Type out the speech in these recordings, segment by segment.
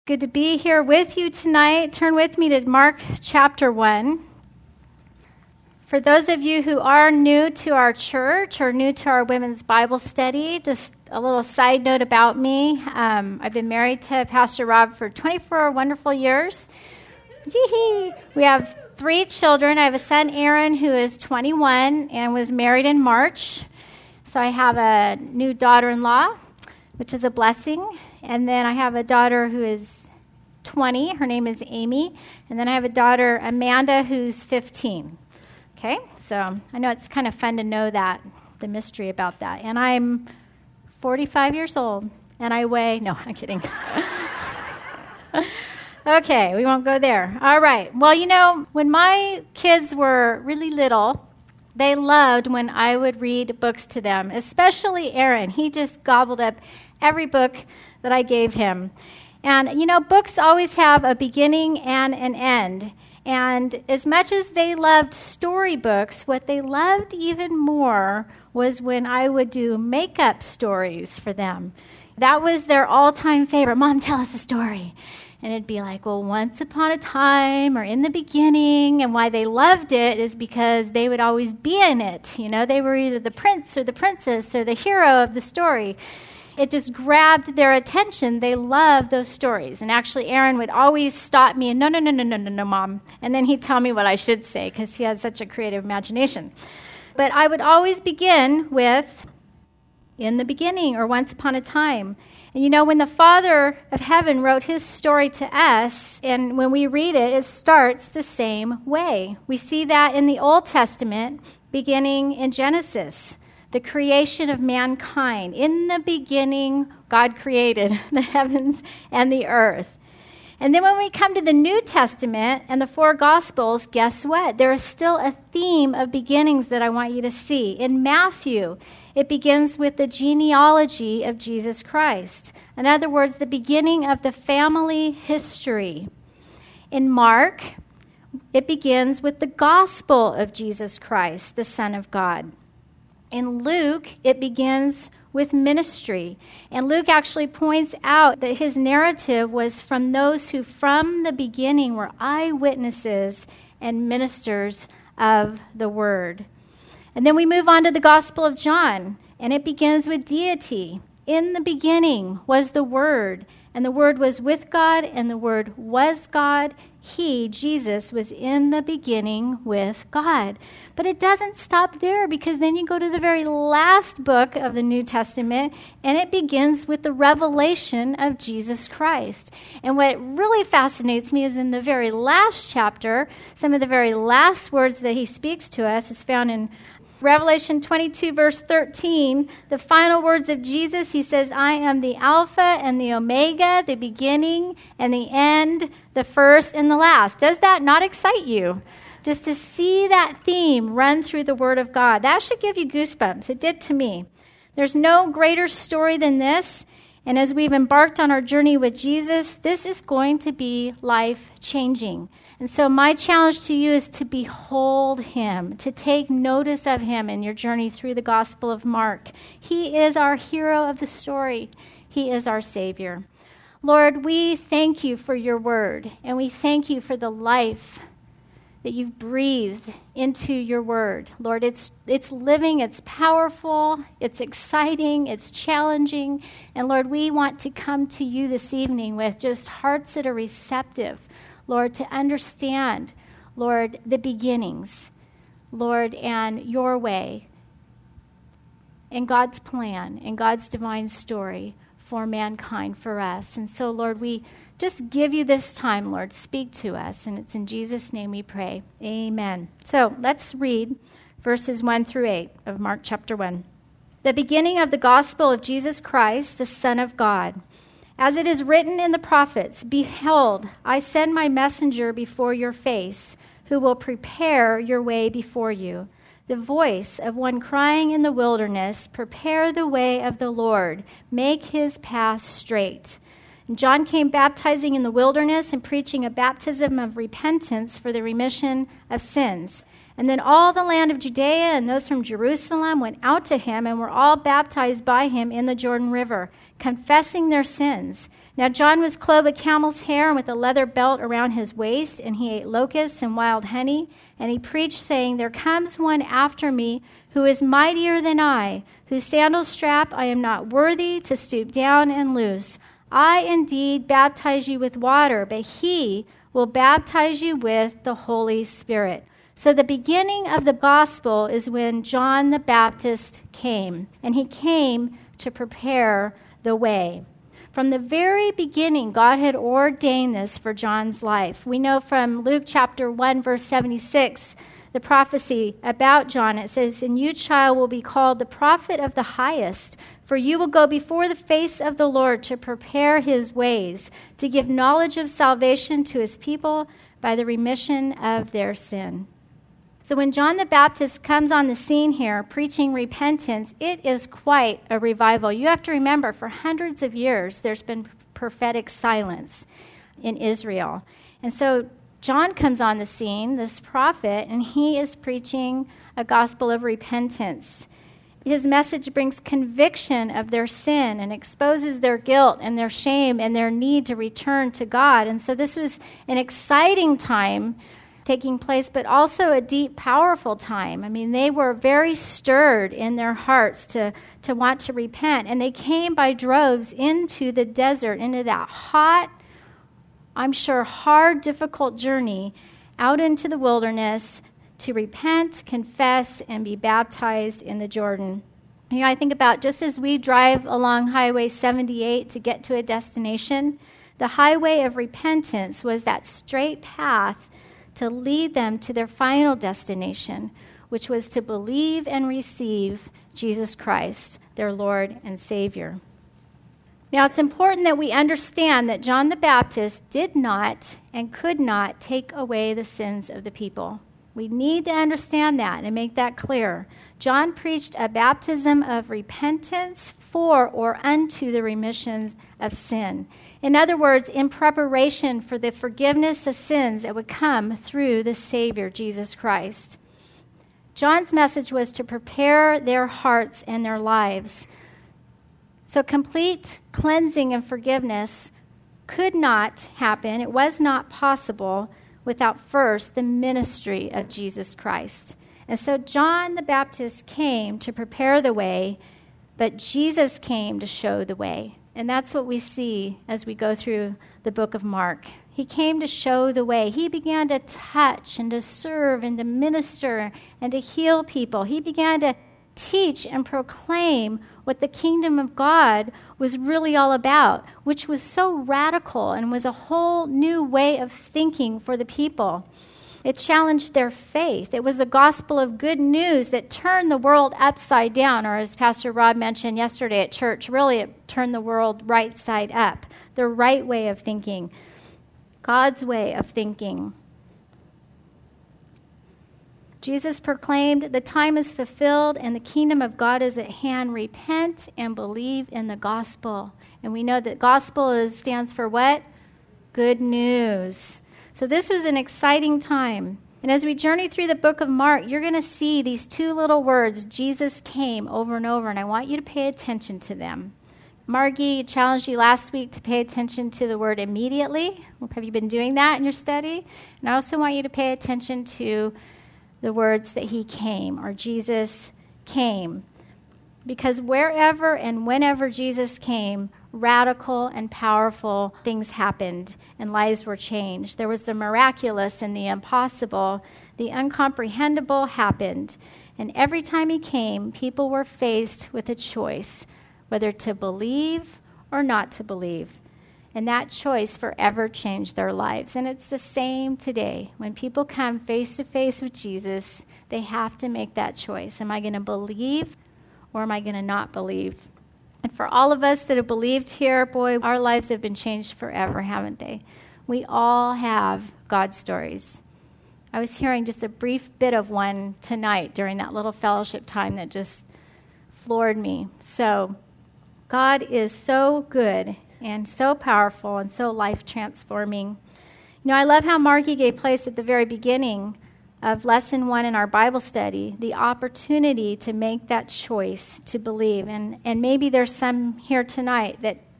Good to be here with you tonight. Turn with me to Mark chapter 1. For those of you who are new to our church or new to our women's Bible study, just a little side note about me. I've been married to Pastor Rob for 24 wonderful years. We have 3 children. I have a son, Aaron, who is 21 and was married in March. So I have a new daughter-in-law, which is a blessing. And then I have a daughter who is 20. Her name is Amy. And then I have a daughter, Amanda, who's 15. Okay? So I know it's kind of fun to know that, the mystery about that. And I'm 45 years old, and I weigh... No, I'm kidding. Okay, we won't go there. All right. Well, you know, when my kids were really little, they loved when I would read books to them, especially Aaron. He just gobbled up every book that I gave him. And, you know, books always have a beginning and an end. And as much as they loved storybooks, what they loved even more was when I would do make-up stories for them. That was their all-time favorite. Mom, tell us a story. And it'd be like, well, once upon a time or in the beginning. And why they loved it is because they would always be in it. You know, they were either the prince or the princess or the hero of the story. It just grabbed their attention. They loved those stories. And actually, Aaron would always stop me and, no, Mom. And then he'd tell me what I should say because he had such a creative imagination. But I would always begin with, in the beginning or once upon a time. And you know, when the Father of Heaven wrote his story to us, and when we read it, it starts the same way. We see that in the Old Testament, beginning in Genesis. The creation of mankind. In the beginning, God created the heavens and the earth. And then when we come to the New Testament and the 4 Gospels, guess what? There is still a theme of beginnings that I want you to see. In Matthew, it begins with the genealogy of Jesus Christ. In other words, the beginning of the family history. In Mark, it begins with the gospel of Jesus Christ, the Son of God. In Luke, it begins with ministry. And Luke actually points out that his narrative was from those who from the beginning were eyewitnesses and ministers of the word. And then we move on to the Gospel of John, and it begins with deity. In the beginning was the Word, and the Word was with God, and the Word was God. He, Jesus, was in the beginning with God. But it doesn't stop there, because then you go to the very last book of the New Testament, and it begins with the revelation of Jesus Christ. And what really fascinates me is in the very last chapter, some of the very last words that he speaks to us is found in Revelation 22, verse 13, the final words of Jesus, he says, I am the Alpha and the Omega, the beginning and the end, the first and the last. Does that not excite you? Just to see that theme run through the Word of God. That should give you goosebumps. It did to me. There's no greater story than this. And as we've embarked on our journey with Jesus, this is going to be life-changing. And so my challenge to you is to behold him, to take notice of him in your journey through the Gospel of Mark. He is our hero of the story. He is our Savior. Lord, we thank you for your word, and we thank you for the life that you've breathed into your word. Lord, it's living, it's powerful, it's exciting, it's challenging. And Lord, we want to come to you this evening with just hearts that are receptive, Lord, to understand, Lord, the beginnings, Lord, and your way, and God's plan, and God's divine story for mankind, for us. And so, Lord, we just give you this time, Lord. Speak to us, and it's in Jesus' name we pray. Amen. So let's read verses 1 through 8 of Mark chapter 1. The beginning of the gospel of Jesus Christ, the Son of God. As it is written in the prophets, behold, I send my messenger before your face, who will prepare your way before you. The voice of one crying in the wilderness, prepare the way of the Lord, make his path straight. And John came baptizing in the wilderness and preaching a baptism of repentance for the remission of sins. And then all the land of Judea and those from Jerusalem went out to him and were all baptized by him in the Jordan River, confessing their sins. Now John was clothed with camel's hair and with a leather belt around his waist, and he ate locusts and wild honey. And he preached, saying, "There comes one after me who is mightier than I, whose sandal strap I am not worthy to stoop down and loose. I indeed baptize you with water, but he will baptize you with the Holy Spirit." So the beginning of the gospel is when John the Baptist came, and he came to prepare the way. From the very beginning, God had ordained this for John's life. We know from Luke chapter 1, verse 76, the prophecy about John. It says, "And you, child, will be called the prophet of the highest, for you will go before the face of the Lord to prepare his ways, to give knowledge of salvation to his people by the remission of their sin." So when John the Baptist comes on the scene here preaching repentance, it is quite a revival. You have to remember, for hundreds of years, there's been prophetic silence in Israel. And so John comes on the scene, this prophet, and he is preaching a gospel of repentance. His message brings conviction of their sin and exposes their guilt and their shame and their need to return to God. And so this was an exciting time taking place, but also a deep, powerful time. I mean, they were very stirred in their hearts to want to repent. And they came by droves into the desert, into that hot, I'm sure, hard, difficult journey out into the wilderness to repent, confess, and be baptized in the Jordan. You know, I think about just as we drive along Highway 78 to get to a destination, the highway of repentance was that straight path to lead them to their final destination, which was to believe and receive Jesus Christ, their Lord and Savior. Now, it's important that we understand that John the Baptist did not and could not take away the sins of the people. We need to understand that and make that clear. John preached a baptism of repentance for or unto the remission of sin. In other words, in preparation for the forgiveness of sins that would come through the Savior, Jesus Christ. John's message was to prepare their hearts and their lives. So complete cleansing and forgiveness could not happen. It was not possible without first the ministry of Jesus Christ. And so John the Baptist came to prepare the way, but Jesus came to show the way. And that's what we see as we go through the book of Mark. He came to show the way. He began to touch and to serve and to minister and to heal people. He began to teach and proclaim what the kingdom of God was really all about, which was so radical and was a whole new way of thinking for the people. It challenged their faith. It was a gospel of good news that turned the world upside down, or as Pastor Rob mentioned yesterday at church, really it turned the world right side up, the right way of thinking, God's way of thinking. Jesus proclaimed, "The time is fulfilled and the kingdom of God is at hand. Repent and believe in the gospel." And we know that gospel stands for what? Good news. So this was an exciting time. And as we journey through the book of Mark, you're going to see these two little words, Jesus came, over and over, and I want you to pay attention to them. Margie challenged you last week to pay attention to the word immediately. Have you been doing that in your study? And I also want you to pay attention to the words that he came, or Jesus came. Because wherever and whenever Jesus came, radical and powerful things happened and lives were changed. There was the miraculous and the impossible. The incomprehensible happened. And every time he came, people were faced with a choice, whether to believe or not to believe. And that choice forever changed their lives. And it's the same today. When people come face to face with Jesus, they have to make that choice. Am I going to believe or am I going to not believe? And for all of us that have believed here, boy, our lives have been changed forever, haven't they? We all have God stories. I was hearing just a brief bit of one tonight during that little fellowship time that just floored me. So God is so good and so powerful and so life-transforming. You know, I love how Margie gave place at the very beginning of Lesson 1 in our Bible study, the opportunity to make that choice to believe. And maybe there's some here tonight that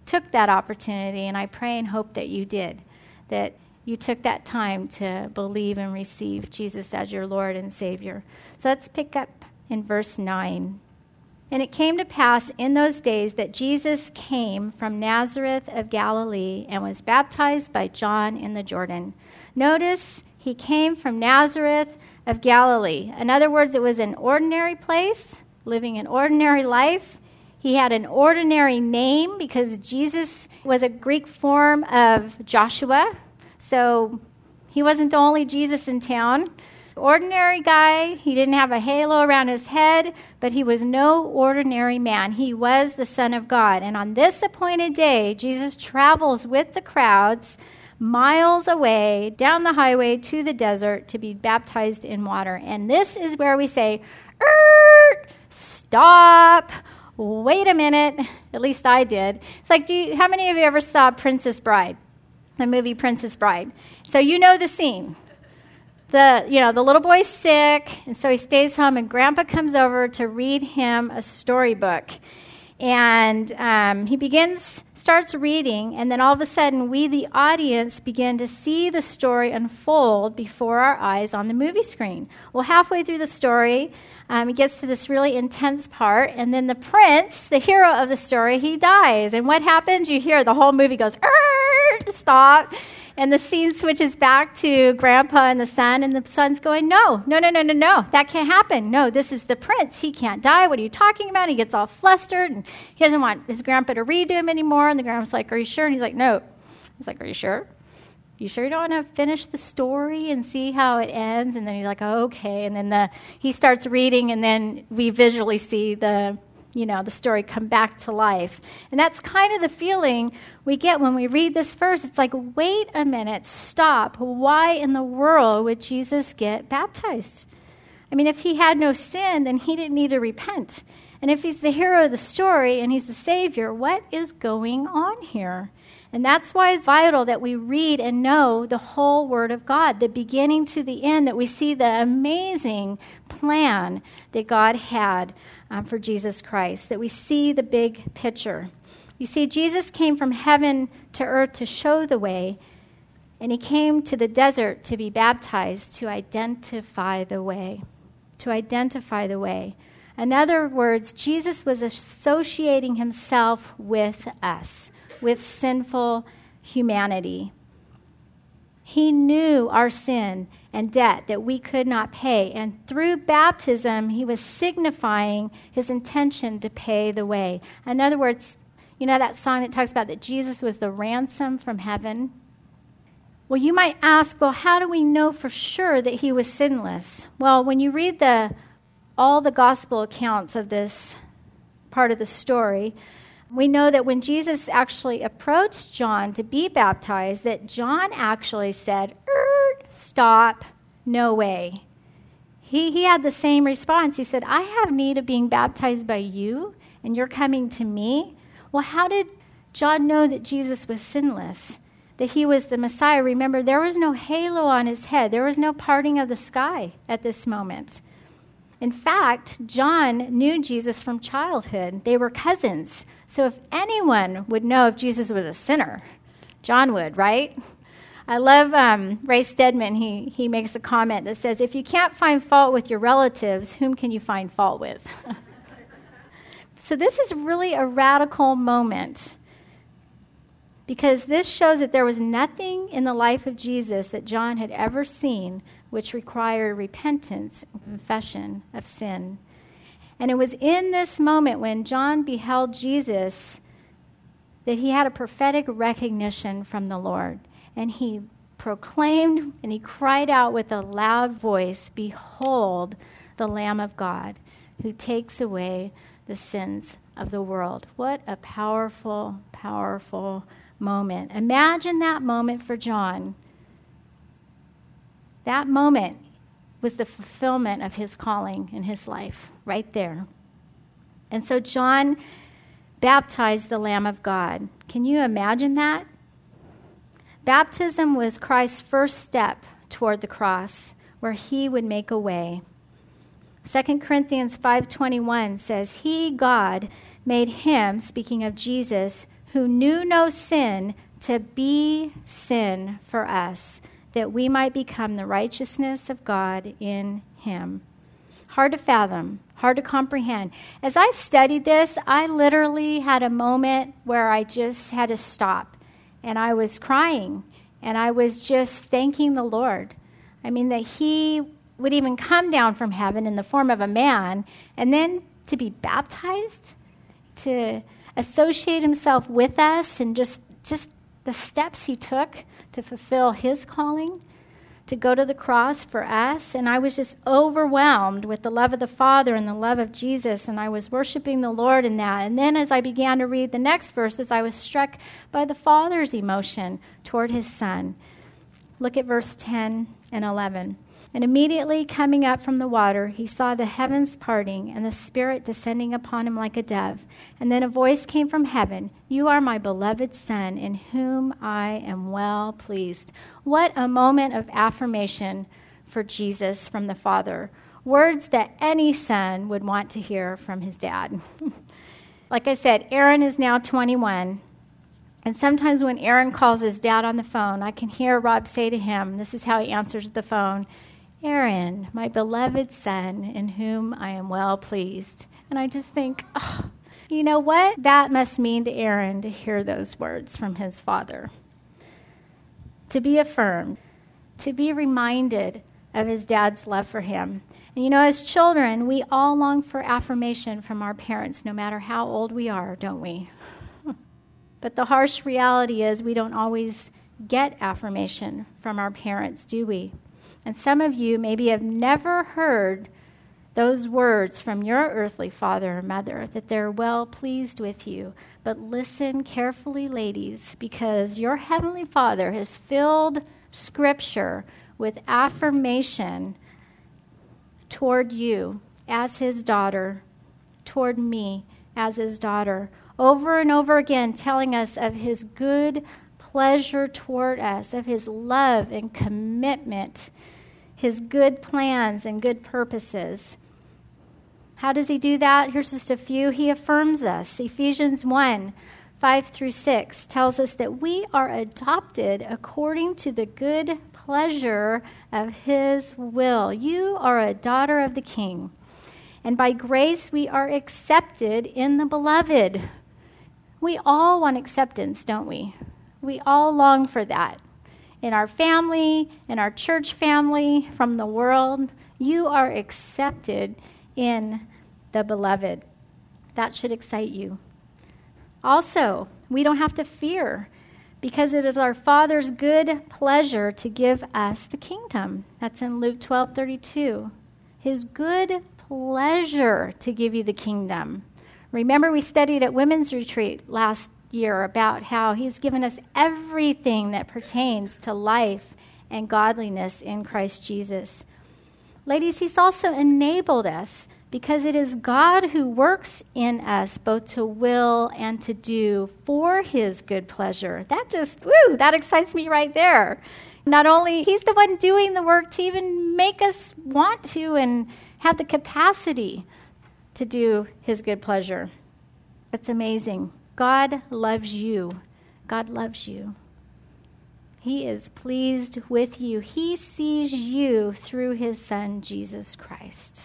took that opportunity, and I pray and hope that you did, that you took that time to believe and receive Jesus as your Lord and Savior. So let's pick up in verse 9. And it came to pass in those days that Jesus came from Nazareth of Galilee and was baptized by John in the Jordan. Notice he came from Nazareth of Galilee. In other words, it was an ordinary place, living an ordinary life. He had an ordinary name because Jesus was a Greek form of Joshua. So he wasn't the only Jesus in town. Ordinary guy. He didn't have a halo around his head, but he was no ordinary man. He was the Son of God. And on this appointed day, Jesus travels with the crowds miles away down the highway to the desert to be baptized in water. And this is where we say, stop, wait a minute. At least I did. It's like, how many of you ever saw Princess Bride? The movie Princess Bride. So you know the scene. The little boy's sick, and so he stays home, and Grandpa comes over to read him a storybook. And he starts reading, and then all of a sudden, we, the audience, begin to see the story unfold before our eyes on the movie screen. Well, halfway through the story, he gets to this really intense part, and then the prince, the hero of the story, he dies. And what happens? You hear the whole movie goes, stop. And the scene switches back to Grandpa and the son, and the son's going, no, that can't happen. No, this is the prince. He can't die. What are you talking about? He gets all flustered, and he doesn't want his grandpa to read to him anymore. And the grandpa's like, are you sure? And he's like, no. He's like, are you sure? You sure you don't want to finish the story and see how it ends? And then he's like, oh, okay. And then he starts reading, and then we visually see the story come back to life. And that's kind of the feeling we get when we read this verse. It's like, wait a minute, stop. Why in the world would Jesus get baptized? I mean, if he had no sin, then he didn't need to repent. And if he's the hero of the story and he's the Savior, what is going on here? And that's why it's vital that we read and know the whole Word of God, the beginning to the end, that we see the amazing plan that God had for Jesus Christ, that we see the big picture. You see, Jesus came from heaven to earth to show the way, and he came to the desert to be baptized, to identify the way. To identify the way. In other words, Jesus was associating himself with us, with sinful humanity. He knew our sin and debt that we could not pay. And through baptism, he was signifying his intention to pay the way. In other words, you know that song that talks about that Jesus was the ransom from heaven? Well, you might ask, well, how do we know for sure that he was sinless? Well, when you read all the gospel accounts of this part of the story, we know that when Jesus actually approached John to be baptized, that John actually said, stop, no way. He had the same response. He said, I have need of being baptized by you, and you're coming to me? Well, how did John know that Jesus was sinless, that he was the Messiah? Remember, there was no halo on his head. There was no parting of the sky at this moment. In fact, John knew Jesus from childhood. They were cousins. So if anyone would know if Jesus was a sinner, John would, right? I love Ray Stedman. He makes a comment that says, if you can't find fault with your relatives, whom can you find fault with? So this is really a radical moment, because this shows that there was nothing in the life of Jesus that John had ever seen which required repentance and confession of sin. And it was in this moment when John beheld Jesus that he had a prophetic recognition from the Lord. And he proclaimed and he cried out with a loud voice, behold, the Lamb of God, who takes away the sins of the world. What a powerful, powerful moment. Imagine that moment for John. That moment was the fulfillment of his calling in his life, right there. And so John baptized the Lamb of God. Can you imagine that? Baptism was Christ's first step toward the cross, where he would make a way. 2 Corinthians 5:21 says, he, God, made him, speaking of Jesus, who knew no sin, to be sin for us, that we might become the righteousness of God in him. Hard to fathom, hard to comprehend. As I studied this, I literally had a moment where I just had to stop, and I was crying, and I was just thanking the Lord. I mean, that he would even come down from heaven in the form of a man, and then to be baptized, to associate himself with us, and just the steps he took to fulfill his calling, to go to the cross for us. And I was just overwhelmed with the love of the Father and the love of Jesus, and I was worshiping the Lord in that. And then as I began to read the next verses, I was struck by the Father's emotion toward his Son. Look at verse 10 and 11. And immediately coming up from the water, he saw the heavens parting and the Spirit descending upon him like a dove. And then a voice came from heaven, "You are my beloved Son, in whom I am well pleased." What a moment of affirmation for Jesus from the Father. Words that any son would want to hear from his dad. Like I said, Aaron is now 21. And sometimes when Aaron calls his dad on the phone, I can hear Rob say to him, this is how he answers the phone, "Aaron, my beloved son, in whom I am well pleased." And I just think, oh, you know what that must mean to Aaron to hear those words from his father. To be affirmed, to be reminded of his dad's love for him. And you know, as children, we all long for affirmation from our parents, no matter how old we are, don't we? But the harsh reality is we don't always get affirmation from our parents, do we? And some of you maybe have never heard those words from your earthly father or mother, that they're well pleased with you. But listen carefully, ladies, because your heavenly Father has filled Scripture with affirmation toward you as his daughter, toward me as his daughter, over and over again telling us of his good pleasure toward us, of his love and commitment, his good plans and good purposes. How does he do that? Here's just a few. He affirms us. Ephesians 1, 5-6 tells us that we are adopted according to the good pleasure of his will. You are a daughter of the King. And by grace we are accepted in the beloved. We all want acceptance, don't we? We all long for that. In our family, in our church family, from the world, you are accepted in the beloved. That should excite you. Also, we don't have to fear, because it is our Father's good pleasure to give us the kingdom. That's in Luke 12:32. His good pleasure to give you the kingdom. Remember, we studied at Women's Retreat last year about how he's given us everything that pertains to life and godliness in Christ Jesus. Ladies, he's also enabled us, because it is God who works in us both to will and to do for his good pleasure. That excites me right there. Not only he's the one doing the work to even make us want to and have the capacity to do his good pleasure. It's amazing. God loves you. God loves you. He is pleased with you. He sees you through his Son, Jesus Christ.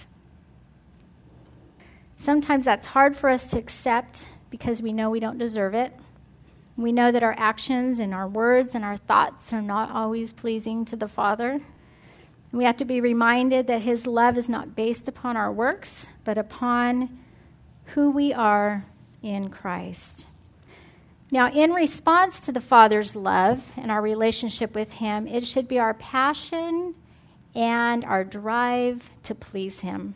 Sometimes that's hard for us to accept because we know we don't deserve it. We know that our actions and our words and our thoughts are not always pleasing to the Father. We have to be reminded that his love is not based upon our works, but upon who we are in Christ. Now, in response to the Father's love and our relationship with him, it should be our passion and our drive to please him.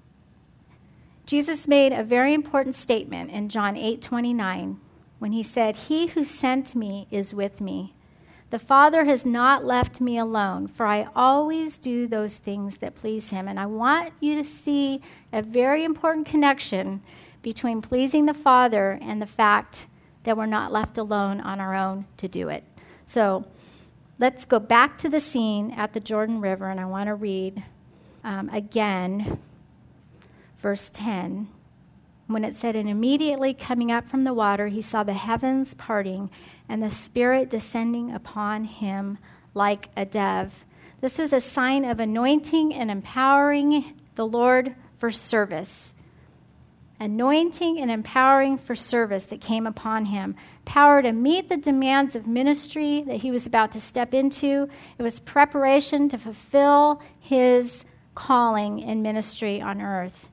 Jesus made a very important statement in John 8:29 when he said, "He who sent me is with me. The Father has not left me alone, for I always do those things that please him." And I want you to see a very important connection between pleasing the Father and the fact that we're not left alone on our own to do it. So let's go back to the scene at the Jordan River, and I want to read again verse 10. when it said, and immediately coming up from the water, he saw the heavens parting and the Spirit descending upon him like a dove. This was a sign of anointing and empowering the Lord for service. Anointing and empowering for service that came upon him. Power to meet the demands of ministry that he was about to step into. It was preparation to fulfill his calling in ministry on earth.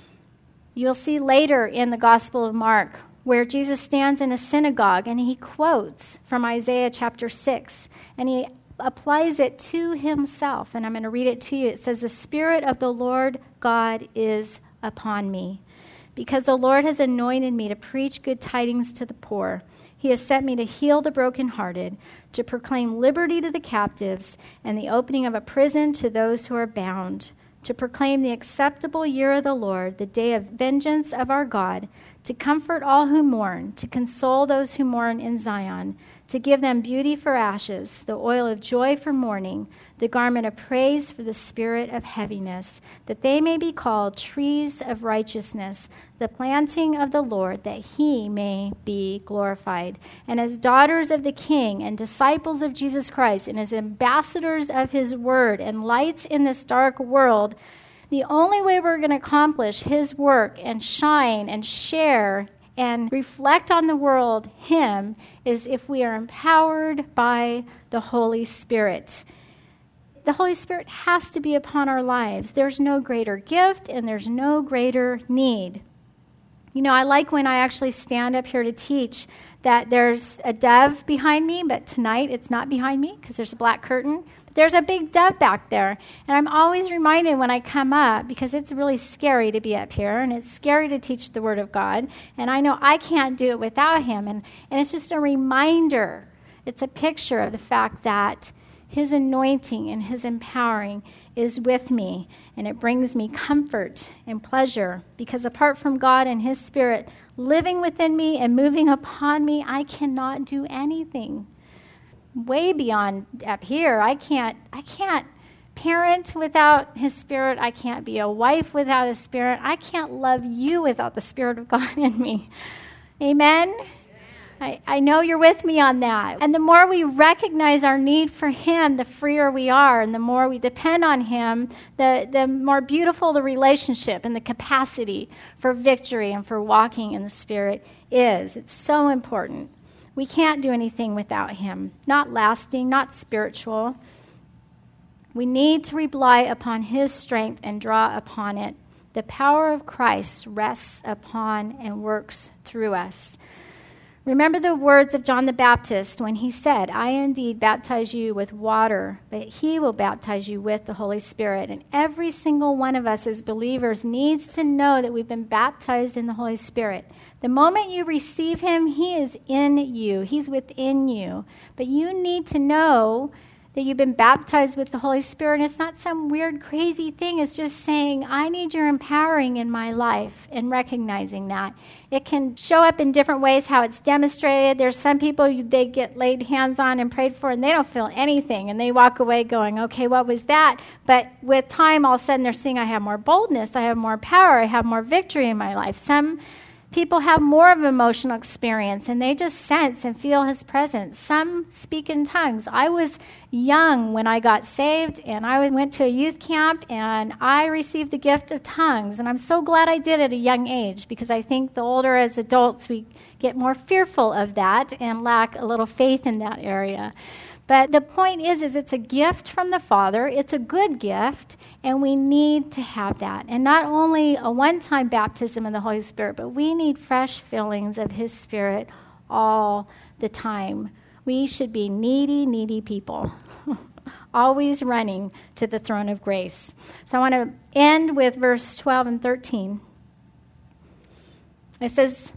You'll see later in the Gospel of Mark where Jesus stands in a synagogue and he quotes from Isaiah chapter 6, and he applies it to himself. And I'm going to read it to you. It says, "The Spirit of the Lord God is upon me, because the Lord has anointed me to preach good tidings to the poor. He has sent me to heal the brokenhearted, to proclaim liberty to the captives, and the opening of a prison to those who are bound, to proclaim the acceptable year of the Lord, the day of vengeance of our God, to comfort all who mourn, to console those who mourn in Zion, to give them beauty for ashes, the oil of joy for mourning, the garment of praise for the spirit of heaviness, that they may be called trees of righteousness, the planting of the Lord, that he may be glorified. And as daughters of the King and disciples of Jesus Christ, and as ambassadors of his word and lights in this dark world, the only way we're going to accomplish his work and shine and share and reflect on the world him is if we are empowered by the Holy Spirit. The Holy Spirit has to be upon our lives. There's no greater gift and there's no greater need. You know, I like when I actually stand up here to teach that there's a dove behind me, but tonight it's not behind me because there's a black curtain. But there's a big dove back there. And I'm always reminded when I come up, because it's really scary to be up here, and it's scary to teach the Word of God. And I know I can't do it without him. And it's just a reminder. It's a picture of the fact that his anointing and his empowering is with me, and it brings me comfort and pleasure, because apart from God and his Spirit living within me and moving upon me, I cannot do anything. Way beyond up here, I can't parent without his Spirit. I can't be a wife without his Spirit. I can't love you without the Spirit of God in me. Amen? I know you're with me on that. And the more we recognize our need for him, the freer we are. And the more we depend on him, the more beautiful the relationship and the capacity for victory and for walking in the Spirit is. It's so important. We can't do anything without him. Not lasting, not spiritual. We need to rely upon his strength and draw upon it. The power of Christ rests upon and works through us. Remember the words of John the Baptist when he said, "I indeed baptize you with water, but he will baptize you with the Holy Spirit." And every single one of us as believers needs to know that we've been baptized in the Holy Spirit. The moment you receive him, he is in you. He's within you. But you need to know that you've been baptized with the Holy Spirit. It's not some weird, crazy thing. It's just saying, I need your empowering in my life, and recognizing that. It can show up in different ways how it's demonstrated. There's some people they get laid hands on and prayed for, and they don't feel anything, and they walk away going, okay, what was that? But with time, all of a sudden, they're seeing, I have more boldness, I have more power, I have more victory in my life. Some people have more of an emotional experience, and they just sense and feel his presence. Some speak in tongues. I was young when I got saved, and I went to a youth camp, and I received the gift of tongues. And I'm so glad I did at a young age, because I think the older as adults, we get more fearful of that and lack a little faith in that area. But the point is it's a gift from the Father. It's a good gift, and we need to have that. And not only a one-time baptism in the Holy Spirit, but we need fresh fillings of his Spirit all the time. We should be needy people, always running to the throne of grace. So I want to end with verse 12 and 13. It says,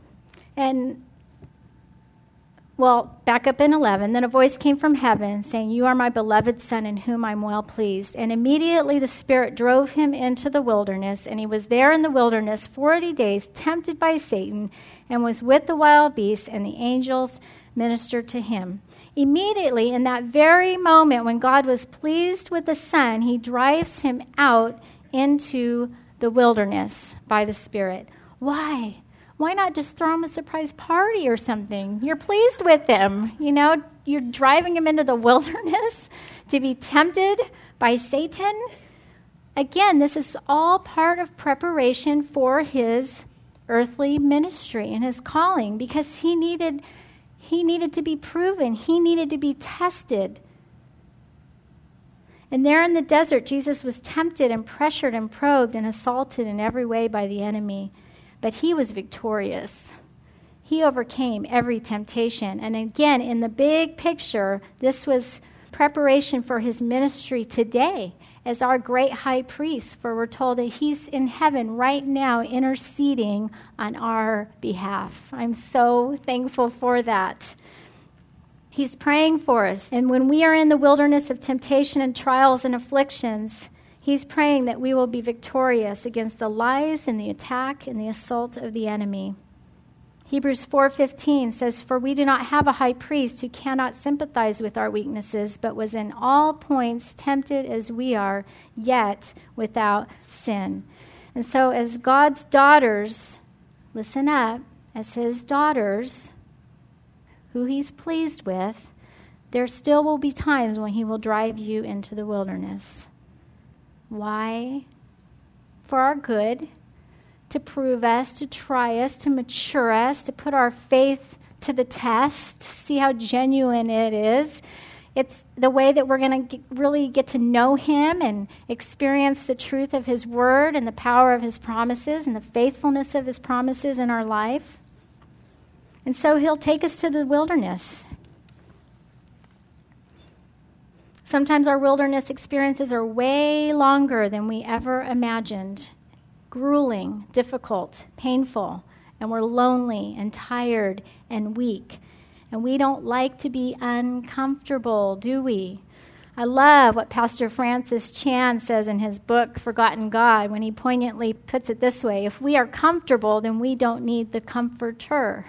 back up in 11. Then a voice came from heaven saying, "You are my beloved Son, in whom I'm well pleased." And immediately the Spirit drove him into the wilderness, and he was there in the wilderness 40 days, tempted by Satan, and was with the wild beasts, and the angels ministered to him. Immediately, in that very moment when God was pleased with the Son, he drives him out into the wilderness by the Spirit. Why? Why not just throw them a surprise party or something? You're pleased with them. You're driving them into the wilderness to be tempted by Satan. Again, this is all part of preparation for his earthly ministry and his calling, because he needed to be proven. He needed to be tested. And there in the desert, Jesus was tempted and pressured and probed and assaulted in every way by the enemy. But he was victorious. He overcame every temptation. And again, in the big picture, this was preparation for his ministry today as our great high priest, for we're told that he's in heaven right now interceding on our behalf. I'm so thankful for that. He's praying for us. And when we are in the wilderness of temptation and trials and afflictions, he's praying that we will be victorious against the lies and the attack and the assault of the enemy. Hebrews 4:15 says, "For we do not have a high priest who cannot sympathize with our weaknesses, but was in all points tempted as we are, yet without sin." And so as God's daughters, listen up, as his daughters, who he's pleased with, there still will be times when he will drive you into the wilderness. Why? For our good, to prove us, to try us, to mature us, to put our faith to the test, see how genuine it is. It's the way that we're going to really get to know him and experience the truth of his word and the power of his promises and the faithfulness of his promises in our life. And so he'll take us to the wilderness. Sometimes our wilderness experiences are way longer than we ever imagined. Grueling, difficult, painful, and we're lonely and tired and weak. And we don't like to be uncomfortable, do we? I love what Pastor Francis Chan says in his book, Forgotten God, when he poignantly puts it this way: if we are comfortable, then we don't need the Comforter,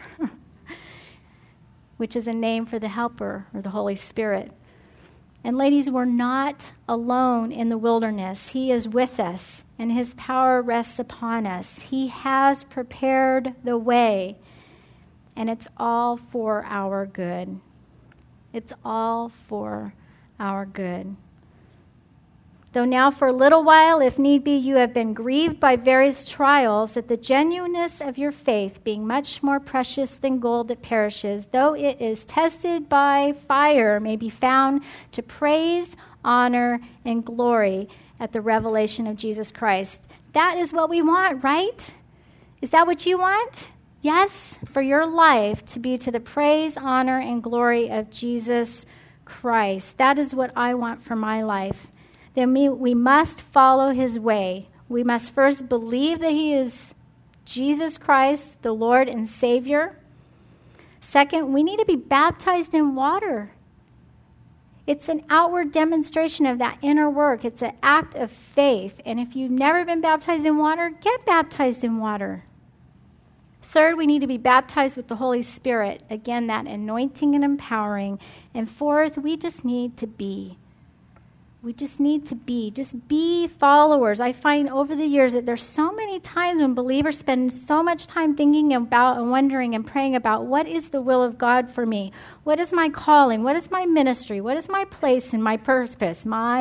which is a name for the Helper or the Holy Spirit. And ladies, we're not alone in the wilderness. He is with us, and his power rests upon us. He has prepared the way, and it's all for our good. It's all for our good. Though now for a little while, if need be, you have been grieved by various trials, that the genuineness of your faith, being much more precious than gold that perishes, though it is tested by fire, may be found to praise, honor, and glory at the revelation of Jesus Christ. That is what we want, right? Is that what you want? Yes, for your life to be to the praise, honor, and glory of Jesus Christ. That is what I want for my life. Then we must follow his way. We must first believe that he is Jesus Christ, the Lord and Savior. Second, we need to be baptized in water. It's an outward demonstration of that inner work. It's an act of faith. And if you've never been baptized in water, get baptized in water. Third, we need to be baptized with the Holy Spirit. Again, that anointing and empowering. And fourth, we just need to be. We just need to be. Just be followers. I find over the years that there's so many times when believers spend so much time thinking about and wondering and praying about, what is the will of God for me? What is my calling? What is my ministry? What is my place and my purpose? My.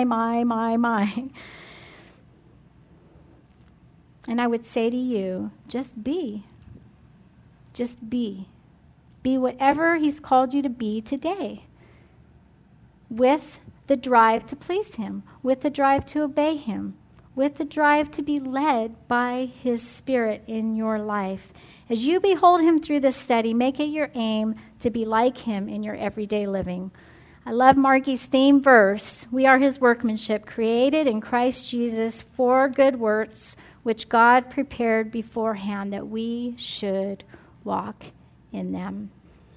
And I would say to you, just be. Just be. Be whatever he's called you to be today, with the drive to please him, with the drive to obey him, with the drive to be led by his Spirit in your life. As you behold him through this study, make it your aim to be like him in your everyday living. I love Margie's theme verse. We are his workmanship, created in Christ Jesus for good works, which God prepared beforehand that we should walk in them.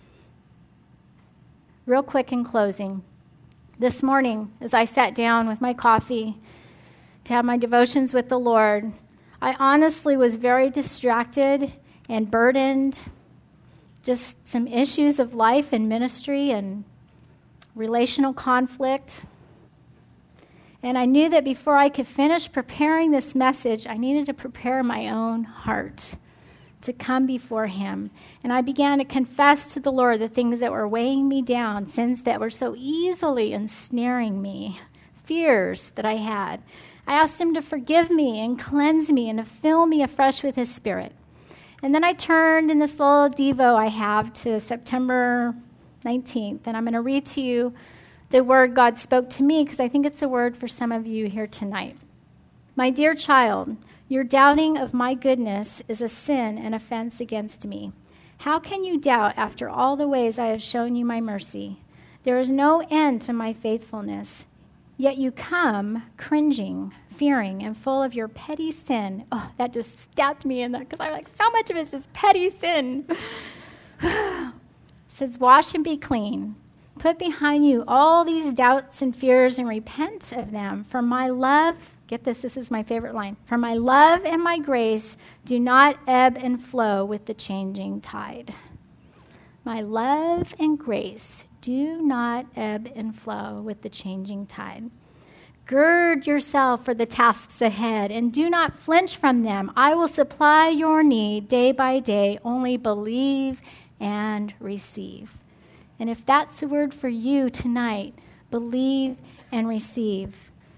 Real quick in closing. This morning, as I sat down with my coffee to have my devotions with the Lord, I honestly was very distracted and burdened. Just some issues of life and ministry and relational conflict. And I knew that before I could finish preparing this message, I needed to prepare my own heart to come before him. And I began to confess to the Lord the things that were weighing me down, sins that were so easily ensnaring me, fears that I had. I asked him to forgive me and cleanse me and to fill me afresh with his Spirit. And then I turned in this little Devo I have to September 19th, and I'm going to read to you the word God spoke to me because I think it's a word for some of you here tonight. My dear child, your doubting of my goodness is a sin and offense against me. How can you doubt after all the ways I have shown you my mercy? There is no end to my faithfulness. Yet you come cringing, fearing, and full of your petty sin. Oh, that just stabbed me in that because I'm like, so much of it's just petty sin. It says, wash and be clean. Put behind you all these doubts and fears and repent of them. For my love, get this is my favorite line. For my love and my grace do not ebb and flow with the changing tide. My love and grace do not ebb and flow with the changing tide. Gird yourself for the tasks ahead and do not flinch from them. I will supply your need day by day. Only believe and receive. And if that's the word for you tonight, believe and receive.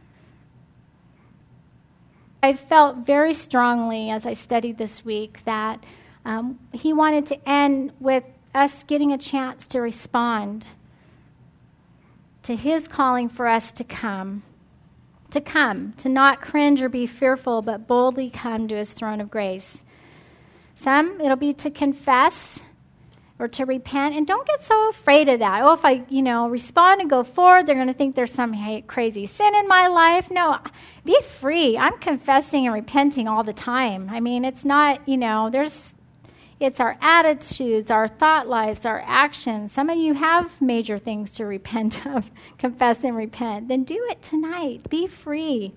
I felt very strongly as I studied this week that he wanted to end with us getting a chance to respond to his calling for us to come, to not cringe or be fearful, but boldly come to his throne of grace. Some, it'll be to confess or to repent, and don't get so afraid of that. Oh, if I, respond and go forward, they're going to think there's some crazy sin in my life. No, be free. I'm confessing and repenting all the time. I mean, it's not, it's our attitudes, our thought lives, our actions. Some of you have major things to repent of, confess and repent. Then do it tonight. Be free.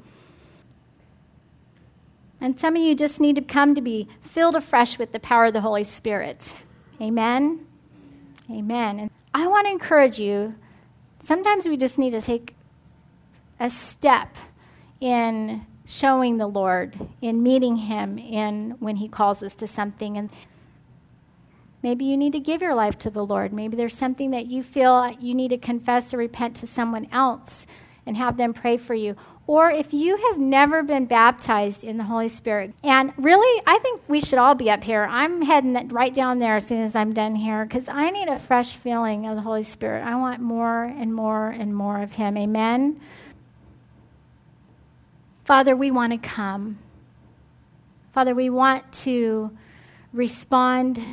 And some of you just need to come to be filled afresh with the power of the Holy Spirit. Amen? Amen. And I want to encourage you, sometimes we just need to take a step in showing the Lord, in meeting him in when he calls us to something. And maybe you need to give your life to the Lord. Maybe there's something that you feel you need to confess or repent to someone else and have them pray for you. Or if you have never been baptized in the Holy Spirit, and really, I think we should all be up here. I'm heading right down there as soon as I'm done here because I need a fresh feeling of the Holy Spirit. I want more and more and more of him. Amen? Father, we want to come. Father, we want to respond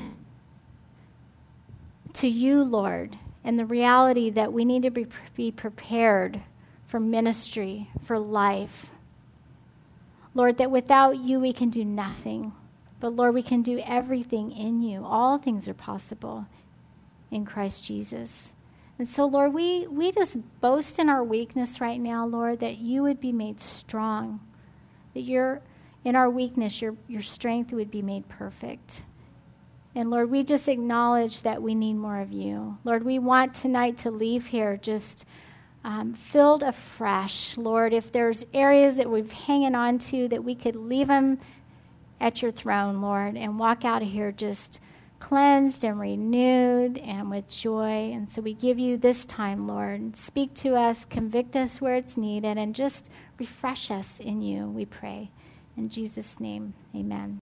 to you, Lord, and the reality that we need to be prepared for ministry, for life. Lord, that without you we can do nothing. But Lord, we can do everything in you. All things are possible in Christ Jesus. And so, Lord, we just boast in our weakness right now, Lord, that you would be made strong. That in our weakness, your strength would be made perfect. And Lord, we just acknowledge that we need more of you. Lord, we want tonight to leave here just filled afresh. Lord, if there's areas that we've hanging on to, that we could leave them at your throne, Lord, and walk out of here just cleansed and renewed and with joy. And so we give you this time, Lord. Speak to us, convict us where it's needed, and just refresh us in you, we pray. In Jesus' name, amen.